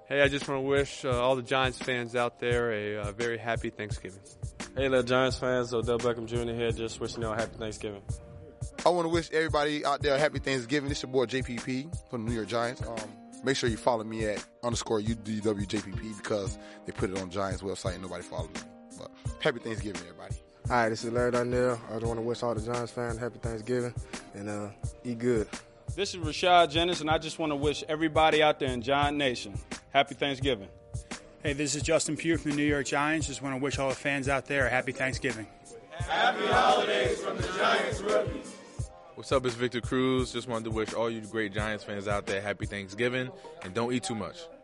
Hey, I just want to wish all the Giants fans out there a very happy Thanksgiving. Hey, little Giants fans, Odell Beckham Jr. here, just wishing you all a happy Thanksgiving. I want to wish everybody out there a happy Thanksgiving. This is your boy JPP from the New York Giants. Make sure you follow me at _UDWJPP because they put it on Giants website and nobody follows me. But happy Thanksgiving, everybody. Hi, this is Larry Darnell. I just want to wish all the Giants fans happy Thanksgiving and eat good. This is Rashad Jennings, and I just want to wish everybody out there in Giant Nation happy Thanksgiving. Hey, this is Justin Pugh from the New York Giants. Just want to wish all the fans out there a happy Thanksgiving. Happy holidays from the Giants rookies. What's up, it's Victor Cruz. Just wanted to wish all you great Giants fans out there happy Thanksgiving, and don't eat too much.